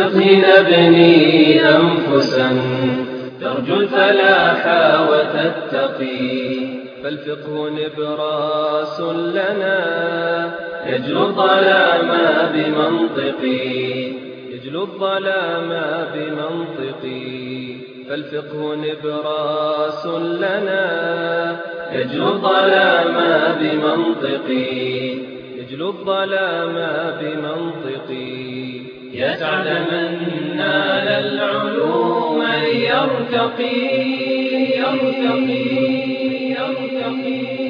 بالفقه نبني أنفسا ترجو الفلاح وتتقي، فالفقه نبراس لنا يجلو الظلام بمنطقي، يجلو الظلام بمنطقي، فالفقه نبراس لنا يجلو الظلام بمنطقي، يجلو الظلام بمنطقي. يسعد من نال العلوم يرتقي يرتقي يرتقي.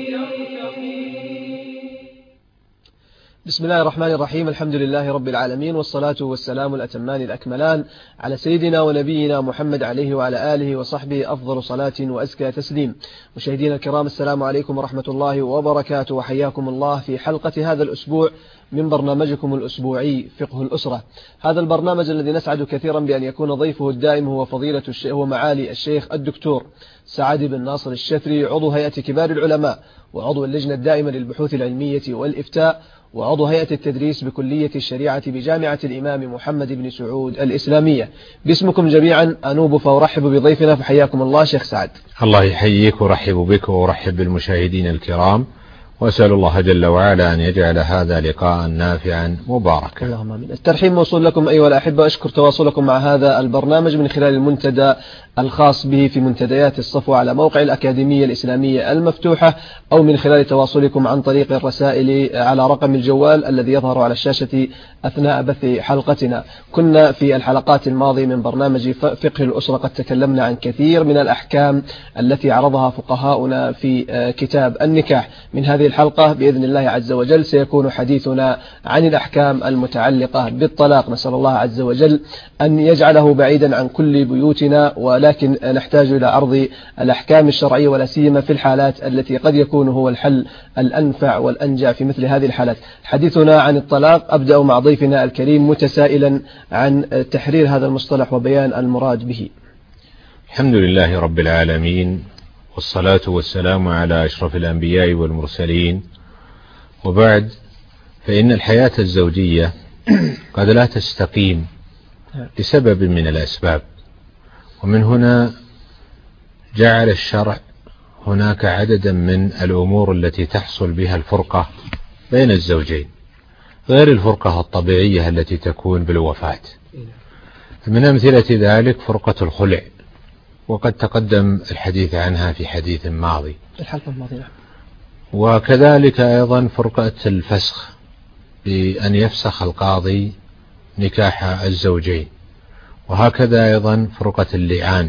بسم الله الرحمن الرحيم. الحمد لله رب العالمين، والصلاة والسلام الأتمان الأكملان على سيدنا ونبينا محمد عليه وعلى آله وصحبه أفضل صلاة وأزكى تسليم. مشاهدينا الكرام، السلام عليكم ورحمة الله وبركاته، وحياكم الله في حلقة هذا الأسبوع من برنامجكم الأسبوعي فقه الأسرة. هذا البرنامج الذي نسعد كثيرا بأن يكون ضيفه الدائم هو معالي الشيخ الدكتور سعد بن ناصر الشتري، عضو هيئة كبار العلماء وعضو اللجنة الدائمة للبحوث العلمية والإفتاء وعضو هيئة التدريس بكلية الشريعة بجامعة الإمام محمد بن سعود الإسلامية. باسمكم جميعا أنوب فأرحب بضيفنا، فحياكم الله شيخ سعد. الله يحييك ورحب بك ورحب بالمشاهدين الكرام، وأسأل الله جل وعلا أن يجعل هذا لقاء نافعا مباركا. اللهم آمين. الترحيب موصول لكم أيها الأحبة، أشكر تواصلكم مع هذا البرنامج من خلال المنتدى الخاص به في منتديات الصفوة على موقع الأكاديمية الإسلامية المفتوحة، أو من خلال تواصلكم عن طريق الرسائل على رقم الجوال الذي يظهر على الشاشة أثناء بث حلقتنا. كنا في الحلقات الماضية من برنامج فقه الأسرة قد تكلمنا عن كثير من الأحكام التي عرضها فقهاؤنا في كتاب النكاح. من هذه الحلقة بإذن الله عز وجل سيكون حديثنا عن الأحكام المتعلقة بالطلاق. نسأل الله عز وجل أن يجعله بعيدا عن كل بيوتنا، ولكن نحتاج إلى عرض الأحكام الشرعية ولا سيما في الحالات التي قد يكون هو الحل الأنفع والأنجع في مثل هذه الحالات. حديثنا عن الطلاق. أبدأ مع ضيفنا الكريم متسائلا عن تحرير هذا المصطلح وبيان المراد به. الحمد لله رب العالمين، والصلاة والسلام على أشرف الأنبياء والمرسلين، وبعد، فإن الحياة الزوجية قد لا تستقيم لسبب من الأسباب، ومن هنا جعل الشرع هناك عددا من الأمور التي تحصل بها الفرقة بين الزوجين، غير الفرقة الطبيعية التي تكون بالوفاة. من أمثلة ذلك فرقة الخلع، وقد تقدم الحديث عنها في حديث ماضي الحلقة الماضية. وكذلك أيضا فرقة الفسخ، بأن يفسخ القاضي نكاح الزوجين، وهكذا أيضا فرقة اللعان،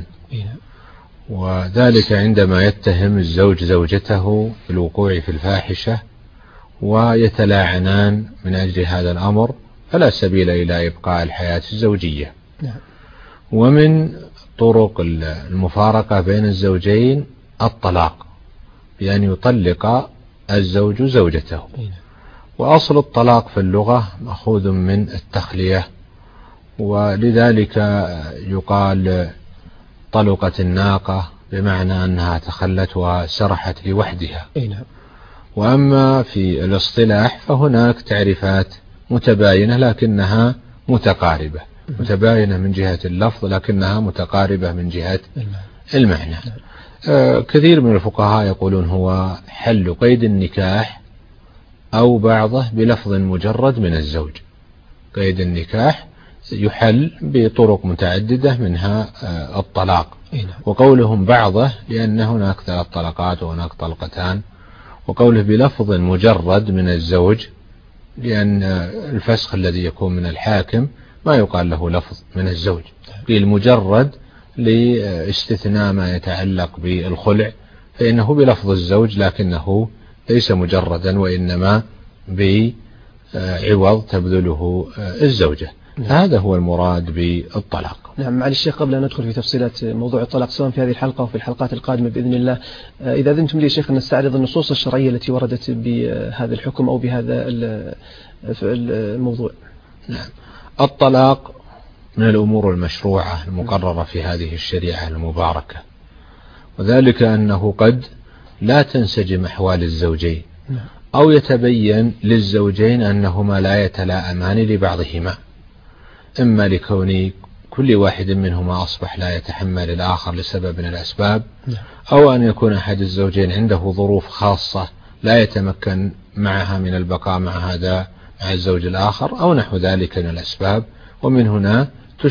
وذلك عندما يتهم الزوج زوجته بالوقوع في الفاحشة ويتلاعنان من أجل هذا الأمر، فلا سبيل إلى إبقاء الحياة الزوجية. ومن طرق المفارقة بين الزوجين الطلاق، بأن يطلق الزوج زوجته. وأصل الطلاق في اللغة مأخوذ من التخلية، ولذلك يقال طلقت الناقة، بمعنى أنها تخلت وسرحت لوحدها. وأما في الاصطلاح فهناك تعريفات متباينة لكنها متقاربة، متباينة من جهة اللفظ لكنها متقاربة من جهة المعنى. كثير من الفقهاء يقولون هو حل قيد النكاح أو بعضه بلفظ مجرد من الزوج. قيد النكاح يحل بطرق متعددة منها الطلاق، وقولهم بعضه لأن هناك 3 طلقات وهناك طلقتان، وقوله بلفظ مجرد من الزوج لأن الفسخ الذي يكون من الحاكم ما يقال له لفظ من الزوج، المجرد لاستثناء ما يتعلق بالخلع فإنه بلفظ الزوج لكنه ليس مجردا، وإنما بعوض تبذله الزوجة. هذا هو المراد بالطلاق. نعم. معالي الشيخ، قبل أن ندخل في تفصيلات موضوع الطلاق سواء في هذه الحلقة وفي الحلقات القادمة بإذن الله، إذا أذنتم لي شيخ أن نستعرض النصوص الشرعية التي وردت بهذا الحكم أو بهذا الموضوع. نعم. الطلاق من الأمور المشروعة المقررة في هذه الشريعة المباركة، وذلك أنه قد لا تنسجم أحوال الزوجين، أو يتبين للزوجين أنهما لا يتلاءمان لبعضهما، إما لكون كل واحد منهما أصبح لا يتحمل الآخر لسبب من الأسباب، أو أن يكون أحد الزوجين عنده ظروف خاصة لا يتمكن معها من البقاء مع الزوج الآخر، أو نحو ذلك من الأسباب. ومن هنا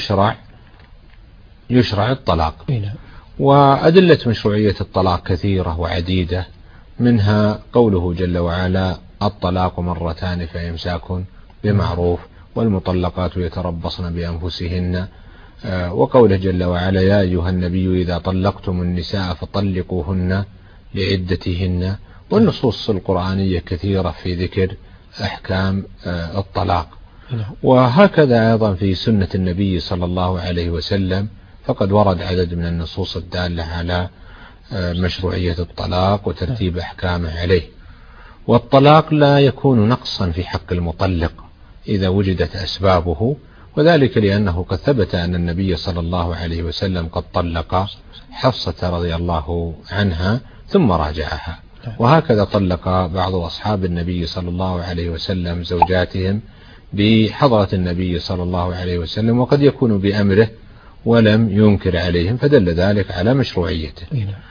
يشرع الطلاق. وأدلة مشروعية الطلاق كثيرة وعديدة، منها قوله جل وعلا: الطلاق مرتان فإمساك بمعروف والمطلقات يتربصن بأنفسهن، وقوله جل وعلا: يا أيها النبي إذا طلقتم النساء فطلقوهن لعدتهن. والنصوص القرآنية كثيرة في ذكر أحكام الطلاق. وهكذا أيضا في سنة النبي صلى الله عليه وسلم، فقد ورد عدد من النصوص الدالة على مشروعية الطلاق وترتيب أحكامه عليه. والطلاق لا يكون نقصا في حق المطلق إذا وجدت أسبابه، وذلك لأنه قد ثبت أن النبي صلى الله عليه وسلم قد طلق حفصة رضي الله عنها ثم راجعها. وهكذا طلق بعض أصحاب النبي صلى الله عليه وسلم زوجاتهم بحضرة النبي صلى الله عليه وسلم، وقد يكون بأمره ولم ينكر عليهم، فدل ذلك على مشروعيته.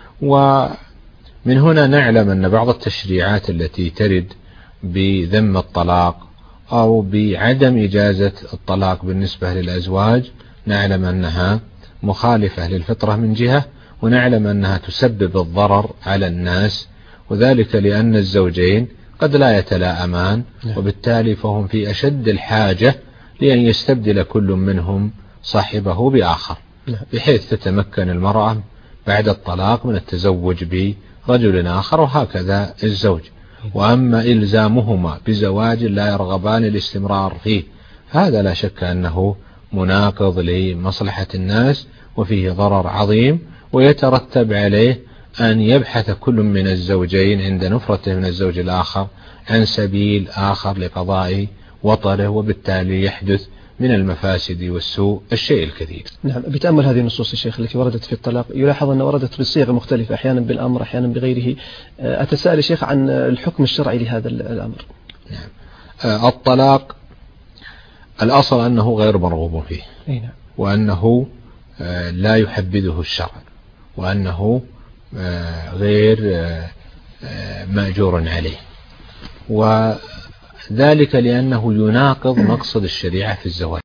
ومن هنا نعلم أن بعض التشريعات التي ترد بذم الطلاق أو بعدم إجازة الطلاق بالنسبة للأزواج، نعلم أنها مخالفة للفطرة من جهة، ونعلم أنها تسبب الضرر على الناس، وذلك لأن الزوجين قد لا يتلاءمان، وبالتالي فهم في أشد الحاجة لأن يستبدل كل منهم صاحبه بآخر، بحيث تتمكن المرأة بعد الطلاق من التزوج برجل آخر، وهكذا الزوج. وأما إلزامهما بزواج لا يرغبان الاستمرار فيه، هذا لا شك أنه مناقض لمصلحة الناس وفيه ضرر عظيم، ويترتب عليه أن يبحث كل من الزوجين عند نفرته من الزوج الآخر عن سبيل آخر لقضاء وطره، وبالتالي يحدث من المفاسد والسوء الشيء الكثير. نعم، بتأمل هذه النصوص الشيخ التي وردت في الطلاق، يلاحظ أن وردت بصيغة مختلفة، أحيانا بالأمر أحيانا بغيره. أتساءل يا شيخ عن الحكم الشرعي لهذا الأمر. نعم. الطلاق الأصل أنه غير مرغوب فيه، وأنه لا يحبذه الشرع، وأنه غير مأجور عليه، وذلك لأنه يناقض مقصد الشريعة في الزواج.